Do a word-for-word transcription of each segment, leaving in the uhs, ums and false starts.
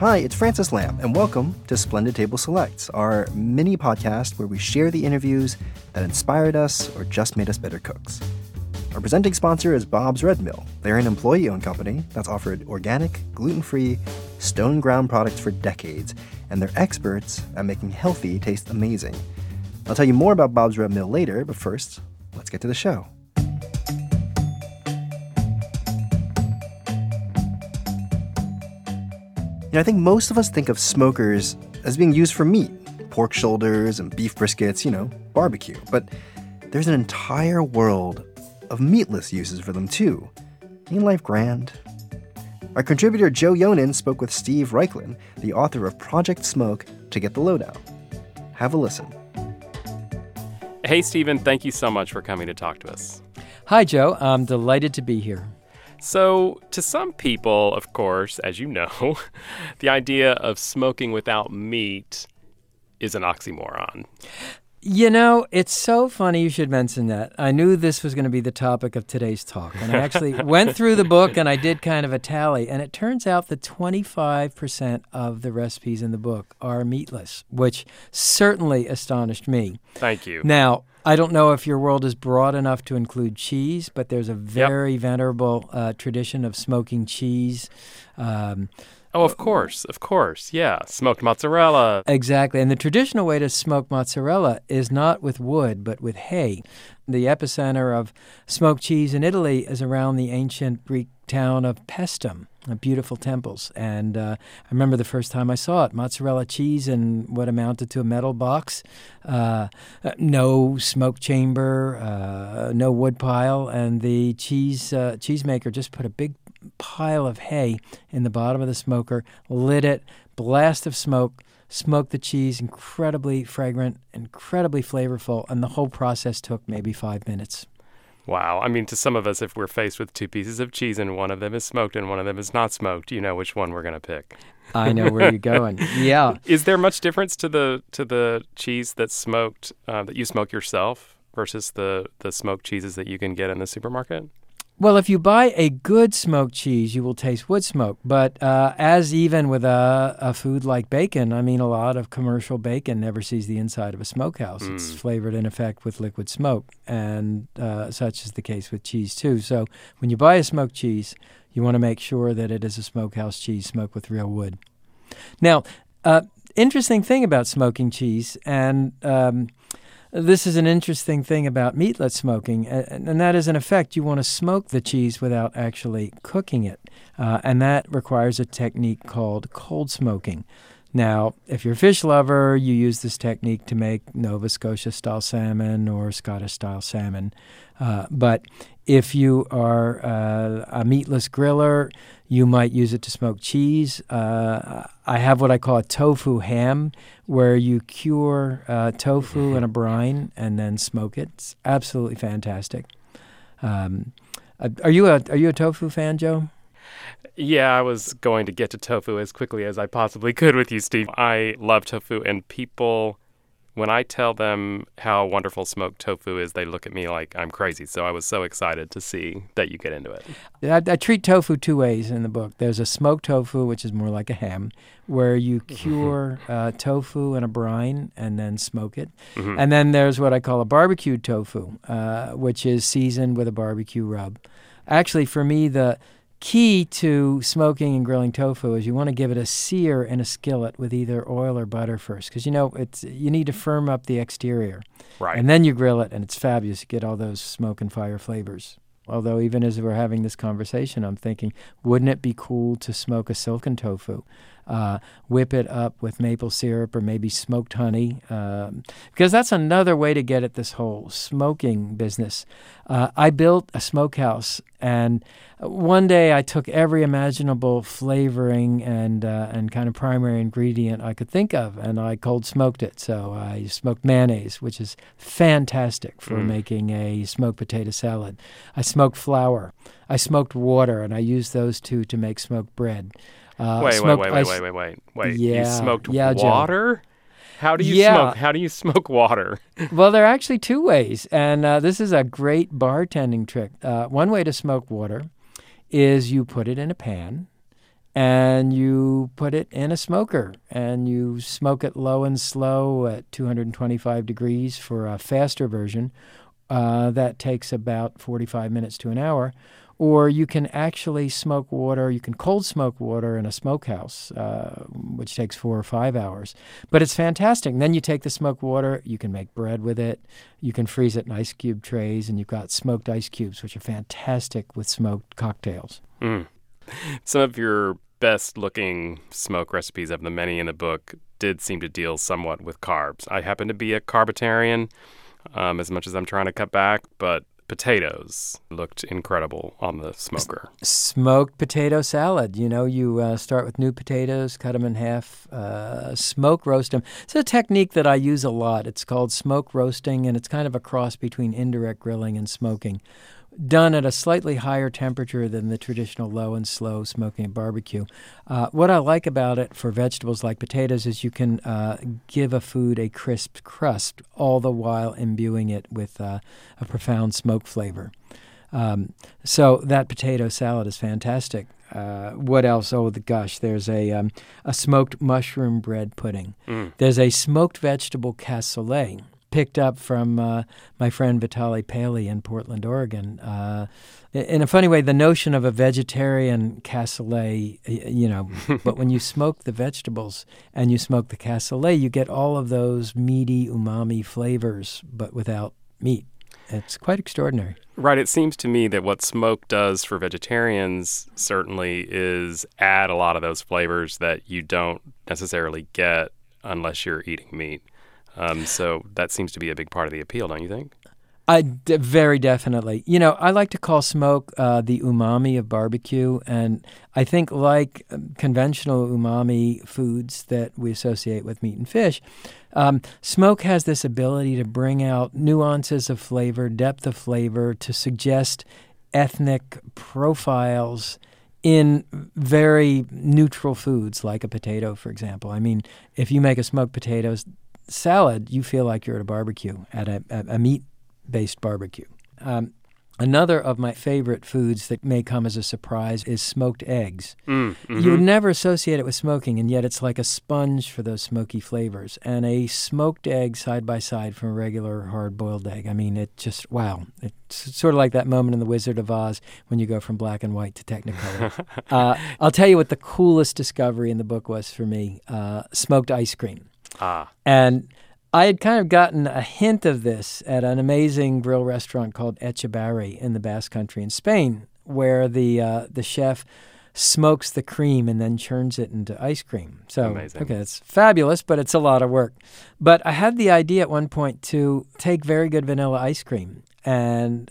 Hi, it's Francis Lamb, and welcome to Splendid Table Selects, our mini podcast where we share the interviews that inspired us or just made us better cooks. Our presenting sponsor is Bob's Red Mill. They're an employee-owned company that's offered organic, gluten-free, stone-ground products for decades, and they're experts at making healthy taste amazing. I'll tell you more about Bob's Red Mill later, but first, let's get to the show. You know, I think most of us think of smokers as being used for meat, pork shoulders and beef briskets, you know, barbecue. But there's an entire world of meatless uses for them too. Ain't life grand? Our contributor Joe Yonan spoke with Steve Reichlin, the author of Project Smoke, to get the lowdown. Have a listen. Hey, Stephen, thank you so much for coming to talk to us. Hi, Joe. I'm delighted to be here. So, to some people, of course, as you know, the idea of smoking without meat is an oxymoron. You know, it's so funny you should mention that. I knew this was going to be the topic of today's talk, and I actually went through the book and I did kind of a tally, and it turns out that twenty-five percent of the recipes in the book are meatless, which certainly astonished me. Thank you. Now, I don't know if your world is broad enough to include cheese, but there's a very Yep. venerable uh, tradition of smoking cheese. Um, Oh, of course, of course, yeah. Smoked mozzarella. Exactly. And the traditional way to smoke mozzarella is not with wood, but with hay. The epicenter of smoked cheese in Italy is around the ancient Greek town of Paestum, beautiful temples. And uh, I remember the first time I saw it, mozzarella cheese in what amounted to a metal box, uh, no smoke chamber, uh, no wood pile, and the cheese uh, cheesemaker just put a big pile of hay in the bottom of the smoker, lit it, blast of smoke, smoked the cheese, incredibly fragrant, incredibly flavorful, and the whole process took maybe five minutes. Wow. I mean, to some of us, if we're faced with two pieces of cheese and one of them is smoked and one of them is not smoked, you know which one we're going to pick. I know where you're going. Yeah. Is there much difference to the to the cheese that's smoked, uh, that you smoke yourself versus the, the smoked cheeses that you can get in the supermarket? Well, if you buy a good smoked cheese, you will taste wood smoke. But uh, as even with a, a food like bacon, I mean, a lot of commercial bacon never sees the inside of a smokehouse. Mm. It's flavored, in effect, with liquid smoke. And uh, such is the case with cheese, too. So when you buy a smoked cheese, you want to make sure that it is a smokehouse cheese smoked with real wood. Now, uh, interesting thing about smoking cheese, and um, this is an interesting thing about meatless smoking, and that is, in effect, you want to smoke the cheese without actually cooking it, uh, and that requires a technique called cold smoking. Now, if you're a fish lover, you use this technique to make Nova Scotia-style salmon or Scottish-style salmon, uh, but if you are uh, a meatless griller, you might use it to smoke cheese. Uh, I have what I call a tofu ham, where you cure uh, tofu in a brine and then smoke it. It's absolutely fantastic. Um, are you a are you a tofu fan, Joe? Yeah, I was going to get to tofu as quickly as I possibly could with you, Steve. I love tofu, and people, when I tell them how wonderful smoked tofu is, they look at me like I'm crazy. So I was so excited to see that you get into it. I, I treat tofu two ways in the book. There's a smoked tofu, which is more like a ham, where you cure uh, tofu in a brine and then smoke it. Mm-hmm. And then there's what I call a barbecued tofu, uh, which is seasoned with a barbecue rub. Actually, for me, the key to smoking and grilling tofu is you want to give it a sear in a skillet with either oil or butter first, because you know it's you need to firm up the exterior, right? And then you grill it, and it's fabulous. You get all those smoke and fire flavors. Although even as we're having this conversation, I'm thinking, wouldn't it be cool to smoke a silken tofu, uh, whip it up with maple syrup or maybe smoked honey? Um, because that's another way to get at this whole smoking business. Uh, I built a smokehouse, and one day I took every imaginable flavoring and uh, and kind of primary ingredient I could think of, and I cold smoked it. So I smoked mayonnaise, which is fantastic for mm. making a smoked potato salad. I smoked flour. I smoked water, and I used those two to make smoked bread. Uh, wait, smoked, wait, wait, wait, wait, wait, wait. Yeah, you smoked yeah, water? Joe. How do you yeah. smoke? How do you smoke water? Well, there are actually two ways, and uh, this is a great bartending trick. Uh, one way to smoke water is you put it in a pan, and you put it in a smoker, and you smoke it low and slow at two hundred twenty-five degrees for a faster version. Uh, that takes about forty-five minutes to an hour. Or you can actually smoke water, you can cold smoke water in a smokehouse, uh, which takes four or five hours. But it's fantastic. And then you take the smoked water, you can make bread with it, you can freeze it in ice cube trays, and you've got smoked ice cubes, which are fantastic with smoked cocktails. Mm. Some of your best-looking smoke recipes of the many in the book did seem to deal somewhat with carbs. I happen to be a carbitarian, um, as much as I'm trying to cut back, but potatoes looked incredible on the smoker. Smoked potato salad. You know, you uh, start with new potatoes, cut them in half, uh, smoke roast them. It's a technique that I use a lot. It's called smoke roasting, and it's kind of a cross between indirect grilling and smoking, done at a slightly higher temperature than the traditional low and slow smoking at barbecue. Uh, what I like about it for vegetables like potatoes is you can uh, give a food a crisp crust, all the while imbuing it with uh, a profound smoke flavor. Um, so that potato salad is fantastic. Uh, what else? Oh, the gosh, there's a um, a smoked mushroom bread pudding. Mm. There's a smoked vegetable cassoulet, picked up from uh, my friend Vitaly Paley in Portland, Oregon. Uh, in a funny way, the notion of a vegetarian cassoulet, you know, but when you smoke the vegetables and you smoke the cassoulet, you get all of those meaty umami flavors, but without meat. It's quite extraordinary. Right. It seems to me that what smoke does for vegetarians certainly is add a lot of those flavors that you don't necessarily get unless you're eating meat. Um, so that seems to be a big part of the appeal, don't you think? I d- very definitely. You know, I like to call smoke uh, the umami of barbecue, and I think like um, conventional umami foods that we associate with meat and fish, um, smoke has this ability to bring out nuances of flavor, depth of flavor, to suggest ethnic profiles in very neutral foods like a potato, for example. I mean, if you make a smoked potatoes salad, you feel like you're at a barbecue, at a, a, a meat-based barbecue. Um, another of my favorite foods that may come as a surprise is smoked eggs. Mm, mm-hmm. You would never associate it with smoking, and yet it's like a sponge for those smoky flavors. And a smoked egg side by side from a regular hard-boiled egg. I mean, it just, wow. It's sort of like that moment in The Wizard of Oz when you go from black and white to Technicolor. uh, I'll tell you what the coolest discovery in the book was for me, uh, smoked ice cream. Ah. And I had kind of gotten a hint of this at an amazing grill restaurant called Echevarri in the Basque Country in Spain, where the uh, the chef smokes the cream and then churns it into ice cream. So, amazing. Okay, it's fabulous, but it's a lot of work. But I had the idea at one point to take very good vanilla ice cream and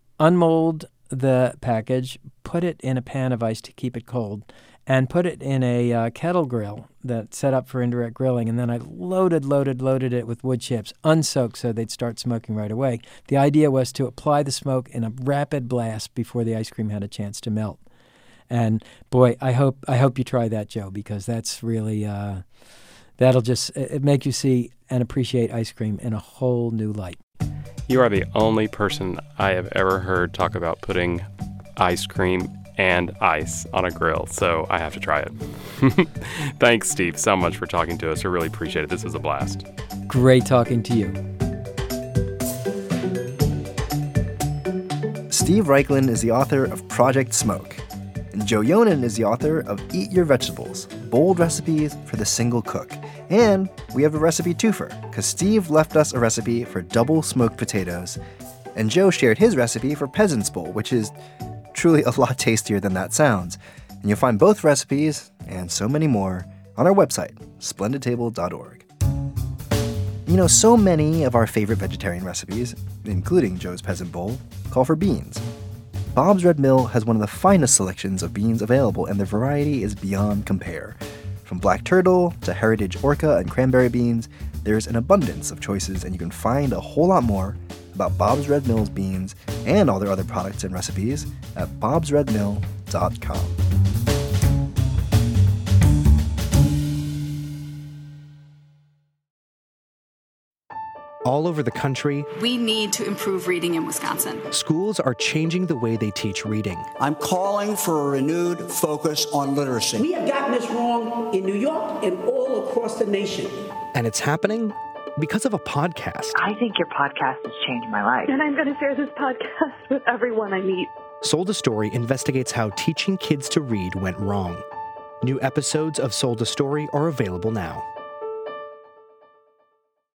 unmold the package, put it in a pan of ice to keep it cold, and put it in a uh, kettle grill that's set up for indirect grilling. And then I loaded, loaded, loaded it with wood chips, unsoaked so they'd start smoking right away. The idea was to apply the smoke in a rapid blast before the ice cream had a chance to melt. And boy, I hope I hope you try that, Joe, because that's really, uh, that'll just it make you see and appreciate ice cream in a whole new light. You are the only person I have ever heard talk about putting ice cream and ice on a grill, so I have to try it. Thanks, Steve, so much for talking to us. I really appreciate it. This was a blast. Great talking to you. Steve Raichlen is the author of Project Smoke, and Joe Yonan is the author of Eat Your Vegetables, Bold Recipes for the Single Cook. And we have a recipe twofer, because Steve left us a recipe for double smoked potatoes, and Joe shared his recipe for Peasant's Bowl, which is truly a lot tastier than that sounds. And you'll find both recipes, and so many more, on our website, splendid table dot org. You know, so many of our favorite vegetarian recipes, including Joe's Peasant Bowl, call for beans. Bob's Red Mill has one of the finest selections of beans available, and the variety is beyond compare. From black turtle to heritage orca and cranberry beans, there's an abundance of choices, and you can find a whole lot more about Bob's Red Mill's beans and all their other products and recipes at bobs red mill dot com. all over the country, we need to improve reading in Wisconsin. Schools are changing the way they teach reading. I'm calling for a renewed focus on literacy. We have gotten this wrong in New York and all across the nation. And it's happening because of a podcast. I think your podcast has changed my life. And I'm going to share this podcast with everyone I meet. Sold a Story investigates how teaching kids to read went wrong. New episodes of Sold a Story are available now.